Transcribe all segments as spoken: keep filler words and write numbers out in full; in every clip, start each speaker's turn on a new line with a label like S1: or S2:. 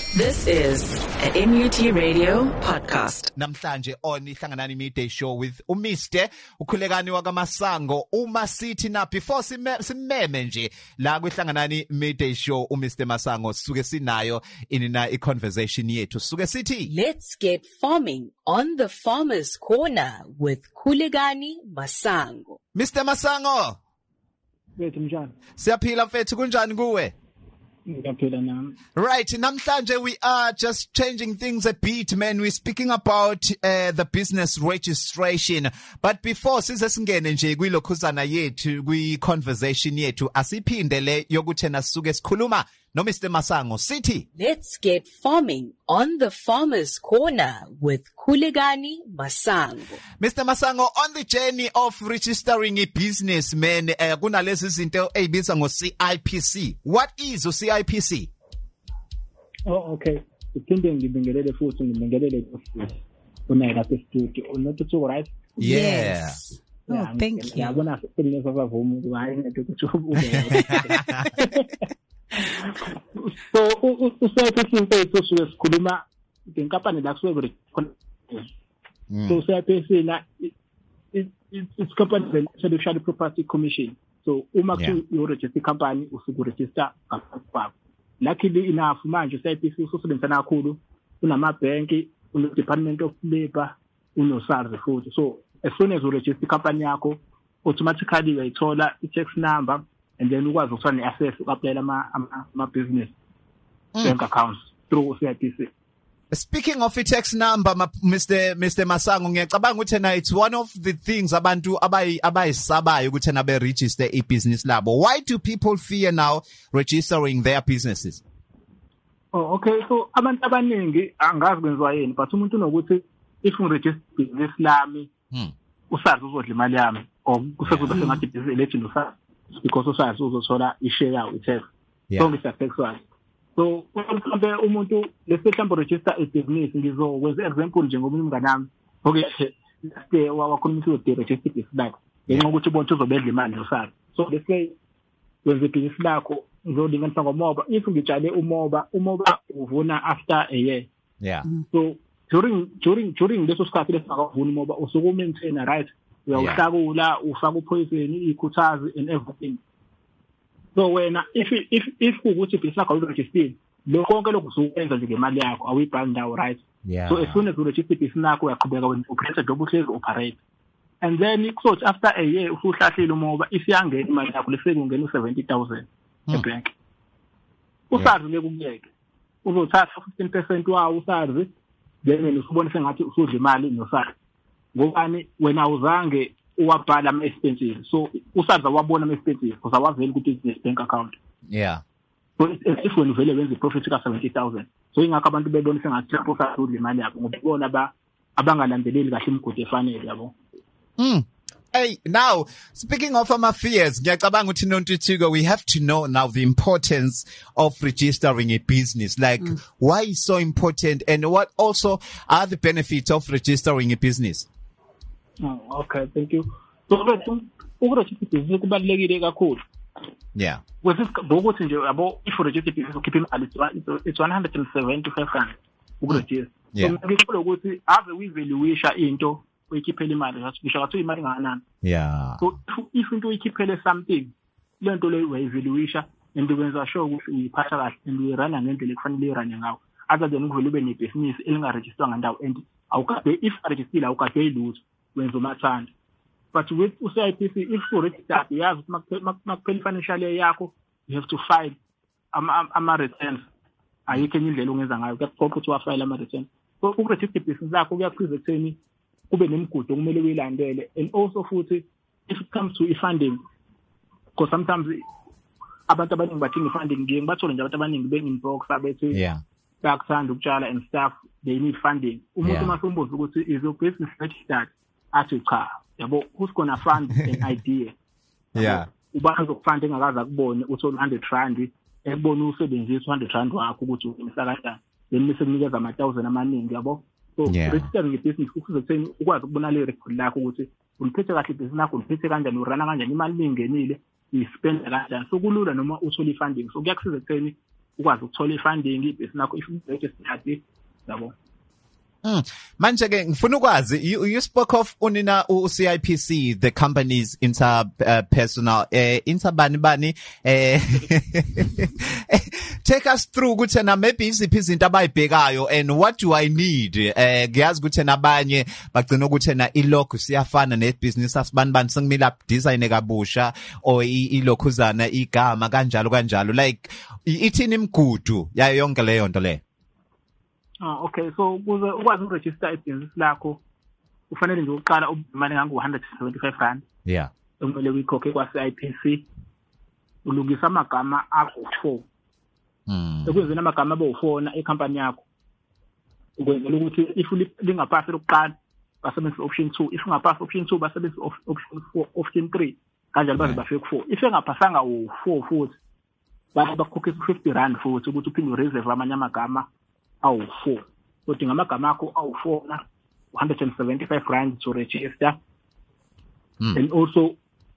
S1: This is a M U T Radio podcast.
S2: Namhlanje on Ihlanganani Midday Show with uMister ukhulekani wakaMasango. Uma sithi na before simeme nje la kwiHlanganani Midday Show uMister Masango suke sinayo inina iconversation yethu. Suke sithi
S3: let's get farming on the Farmers Corner with Khulekani Masango.
S2: Mister Masango.
S4: Wethu njani?
S2: Siyaphila mfethu kunjani kuwe? Right, namhlanje we are just changing things a bit, man. We're speaking about uh, the business registration. But before size singene nje kwilokhuzana yethu kwi-conversation yethu asiphindele yokuthena sisuke sikhuluma no Mister Masango sithi
S3: let's get farming on the Farmers Corner with Khulekani Masango.
S2: Mister Masango, on the journey of registering a business, man, uh, kunalezi izinto ezibiza ngo C I P C. What is a C I P C?
S4: Oh, okay. Iphinde ngibingelele futhi ngibingelele unayela studio. Unotho right?
S2: Yes.
S3: Oh, thank you.
S4: Yabona sebenza bavumu hayi into ukuthi so usayiphi impethu suke sikhuluma ngenkampani la kusuke so sayiphi na it's company Intellectual Property Commission. So uma you register company usuku register ngapha luckily enough manje sayiphi usebenzana kakhulu unama bank uno Department of Labor uno S A R S futhi. So as soon as you register company yakho automatically uyayithola i-tax number and then ukwazi ukuthola ne-access uku-apply ama ama business bank accounts through C I P C.
S2: Speaking of i-tax number, Mister Mister Masango, ngiyacabanga ukuthi na it's one of the things abantu abayi abayisabayo ukuthi na be register i-business labo. Why do people fear now registering their businesses?
S4: Oh, okay. So abantu abaningi angazi kwenziwa yini, but umuntu unokuthi if ungiregister business lami usazi uzodla imali yami or kusezoba sengathi business legend usazi because usazi uzothola i-share yawo i-tax. So ngisa-tax one. So mhlawumbe umuntu lesihlambo register a business ngizokwenza example nje ngoba umngane nami okay last wakhuluma ukuthi register business lakho ngenxa ukuthi ubonke uzobedla imali usazi. So let's say wenza business lakho ngizolinganisa ngomoba if ngitshale umoba umoba uvuna after a year.
S2: Yeah.
S4: So during during during leso sikhathi lesingakavuna umoba usuku maintain right uyawuhlakula ufaka upoison ikhuthazi and everything. So wena if if if ukuthi business lakho uregister lo konke lokhu usukwenza nje ngemali yakho awuyibhali ndawo right.
S2: Yeah.
S4: So as soon as you register business lakho uyaqhubeka wena ucreate job uhlezi operate and then so after a year usuhlahlile umoba isiyangena imali yakho lefike ungena u seventy thousand ebank. Usazi lekukuyeke uzothatha fifteen percent wawo usazi then usubona sengathi usudla imali nosazi ngokani wena uzange uwabhala ama expenses. So usazi wabona ama expenses because awaveli ku business bank account.
S2: Yeah.
S4: So if when vele wenza profit ka seventy thousand so ingakho abantu bebona sengathi lapho usudla imali yakho ngoba bona ba abangalandeleli kahle imigudu efanele yabo.
S2: Mm. Hey, now, speaking of our fears, we have to know now the importance of registering a business. Like, mm. why is so important and what also are the benefits of registering a business?
S4: Oh, okay, thank you. So, uku-register business kubalulekile kakhulu.
S2: Yeah.
S4: With this, bokuthi nje yabo if you register business ukhipha imali it's one hundred seventy-five rand uku-register. So, ngikho ukuthi ave uyivaluisha into uyikhiphela imali ngisho ngathi imali nganani.
S2: Yeah.
S4: So if into uyikhiphele something lento leyo uyayivaluisha and ukwenza sure ukuthi uyiphatha kahle and uyirana ngendlela ekufanele uyirane ngawo other than ukuvela ube nebusiness elingaregisterwa ndawo and awukade if register awukade ilutho wenza umathanda. But with C I P C if you register yazi ukuthi makuphela financial year yakho you have to file ama ama returns ayikho enye indlela ongenza ngayo kuyaphupha ukuthi wa file ama returns. So uku-register business lakho kuyakusiza ekutheni kube nemigudu okumele uyilandele and also futhi if it comes to funding because sometimes abantu abaningi badinga funding ngiye ngibathole nje abantu abaningi benginbox abethi
S2: yeah
S4: bayakuthanda ukutshala and stuff they need funding. Umuntu masumbuza ukuthi is your business registered athi cha yabo who's gonna fund an idea.
S2: Yeah.
S4: Ubani uzokufunda engakaza kubone uthola one hundred rand ekubona usebenzisa one hundred rand wakho ukuthi umisa kanjani then mise kunikeza ama one thousand amaningi yabo. So registering a business kufuze ukuthini ukwazi ukubona le record lakho ukuthi uliphethe kahle business lakho uliphethe kanjani urana kanjani imali mingenile ispend kanjani. So kulula noma uthola ifunding so kuyakusiza ukuthini ukwazi ukuthola ifunding ibhizinisi lakho if registered yabo.
S2: Mm. Manje ke ngifuna ukwazi you, you spoke of unina u C I P C, the company's inter uh, personal uh, interbani bani eh take us through ukuthi na maybe iziphi izinto abayibhekayo and what do I need eh ngiyazi ukuthi nabanye bagcina ukuthi na ilogo siyafana nebusiness asibani bani sengimila design kabusha or ilokhuzana igama kanjalo kanjalo like ithini imigudu yayo yonke leyo nto le.
S4: Ah okay, so ukuze ukwazi uregister ibhizinisi lakho ufanele nje uqala ubimali ngango one hundred seventy-five rand.
S2: Yeah.
S4: Umele uyikhokhe kwa C I P C. Ulungisa amagama akho four.
S2: Mm.
S4: Sekuzena amagama abawu-four na ecompany yakho. Ukwenzela ukuthi if lingaphasi lokuqala basebenzisa option two, if ungaphasi option two basebenzisa option four, option three kanjalo baze bafike ku four. If engaphasanga u-four futhi bathi bakhokhe fifty rand futhi ukuthi uphinde ureserve amanye amagama awu four. So dinga amagama akho awu four na one hundred seventy-five rand to register.
S2: Mm.
S4: And also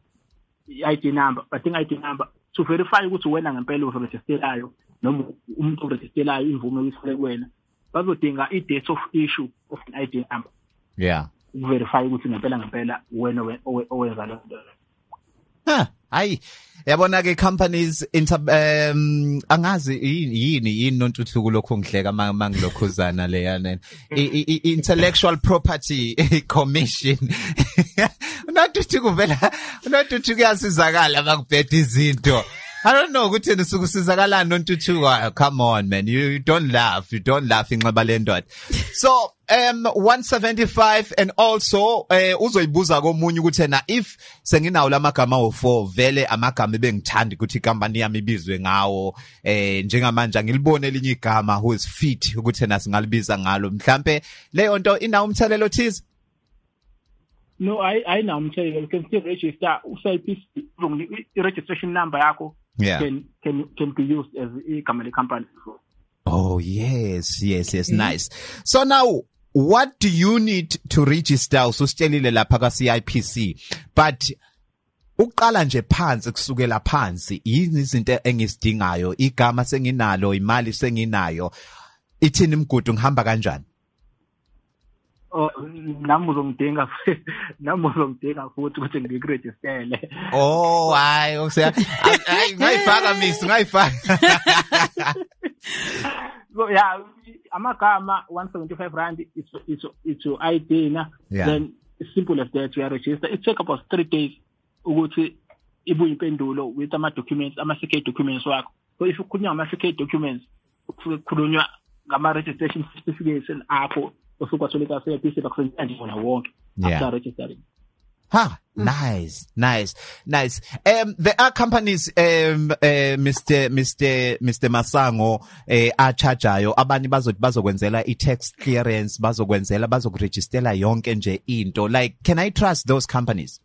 S4: I D number, but I D number to verify ukuthi wena ngempela uregisterlayo noma umuntu uregisterlayo imvume uyisele kuwena. Bazodinga i-date of issue of an I D number.
S2: Yeah.
S4: Verify ukuthi ngempela ngempela wena owenza lo nto.
S2: Ha, hayi yabona ke companies inter um angazi yini yini nontuthuko lokho ngihleka mangilokhuzana le yana intellectual property commission unatuthuko vela unatuthuko yasizakala bakubheda izinto. I don't know ukuthi nisukusizakala nontuthuko. Come on man, you, you don't laugh you don't laugh inxeba le ndoda. So um one seventy-five and also eh uzoyibuza komunye ukuthi na if senginawo lamagama o four vele amagama ebengithanda ukuthi icompany yami ibizwe ngawo eh njengamanje ngilibone elinye igama who is fit ukuthi na singalibiza ngalo mhlambe leyo nto ina umthelelo thize.
S4: No, I I now umthelelo you can still register u C I P C registration number yakho.
S2: Yeah.
S4: Can can can be used as a company company.
S2: Oh yes, yes, yes, mm-hmm. Nice. So now, what do you need to register? Usitshelile lapha ka C I P C, but uqala nje phansi kusukela phansi yini izinto engisidingayo, igama senginalo, imali senginayo, ithini imigudu ngihamba kanjani?
S4: Oh, nami uzongidinga nami uzongidinga futhi ukuthi ngikurejistele.
S2: Oh, hayi useya ngayifaka miss ngayifaka.
S4: So yeah, amagama one seventy-five rand it's it's it's your I D na.
S2: Yeah.
S4: Then it's simple as that you are registered. It take about three days ukuthi ibuye impendulo with ama documents ama C K documents wakho. So if ukukhulunywa ama C K documents ukukhulunywa ngama registration certificates akho usukwathuleka C I P C bakusenzela nje wona wonke after registering.
S2: Ha, nice, nice, nice. Um, there are companies, um, uh, Mister Mister Mister Masango, eh, achajayo, abanye bazothi bazokwenzela i-tax clearance, bazokwenzela, bazokurejistela yonke nje into. Like, can I trust those companies?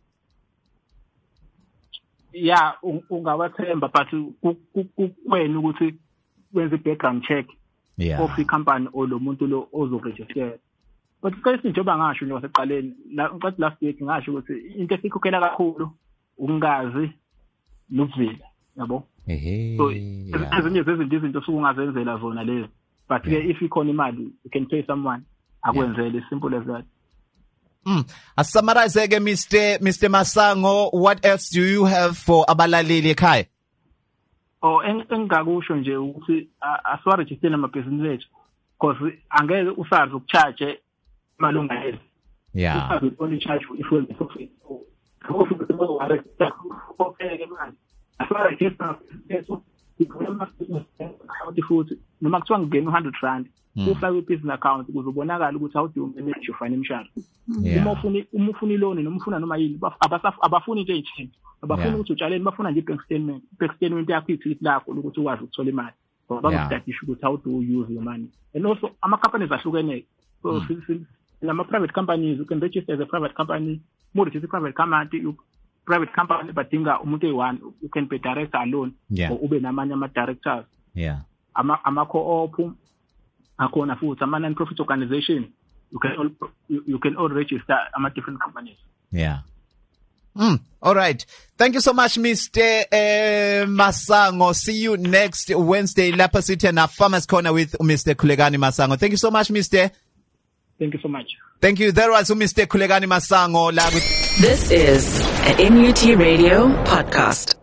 S4: Yeah, ungawathemba, but kuwena ukuthi wenze background check.
S2: Yeah.
S4: Of the company or lo muntu lo ozoregister. But isikhathi njengoba ngasho nje waseqaleni la ngiqathi last week ngasho ukuthi into esikhokhela kakhulu ukungazi nokuvila yabo.
S2: Ehe.
S4: So ezinye zezinto izinto sokungazenzela zona lezo. But ke if ikhona imali you can pay someone akwenzele simple as that.
S2: Mm. Asummarize ke Mister Mister Masango, what else do you have for abalaleli ekhaya?
S4: Oh engakusho nje ukuthi asiwaregister amabhizinisi ethu because angeke usazi ukucharge malunga lezo.
S2: Yeah.
S4: Usazi only charge if we profit. So if we go register okay ke manje. Asiwaregister eso ikhona account futhi noma kuthiwa ngene one hundred rand ufaka i-business account ukuze ubonakala ukuthi how do you manage your financial. Uma ufuna uma ufuna loan noma ufuna noma yini abafuni into eyithini. Abafuna ukuthi utshaleni bafuna nje bank statement bank statement yakho ithi lakho ukuthi ukwazi ukuthola imali ngoba ngidadisha ukuthi how do you use your money. And also ama companies ahlukene, so lama private companies you can register as a private company, more register private company you private company badinga umuntu eyi-one you can be director alone or ube namanye ama directors.
S2: Yeah.
S4: ama ama co-op akhona futhi ama non-profit organization you can all you, you can all register ama different companies.
S2: Yeah. Mm, all right. Thank you so much, Mister Uh, Masango. See you next Wednesday. Lapha City na Farmers Corner with Mister Khulekani Masango. Thank you so much, Mister
S4: Thank you so much.
S2: Thank you. There was Mister Khulekani Masango.
S1: This is an M U T Radio podcast.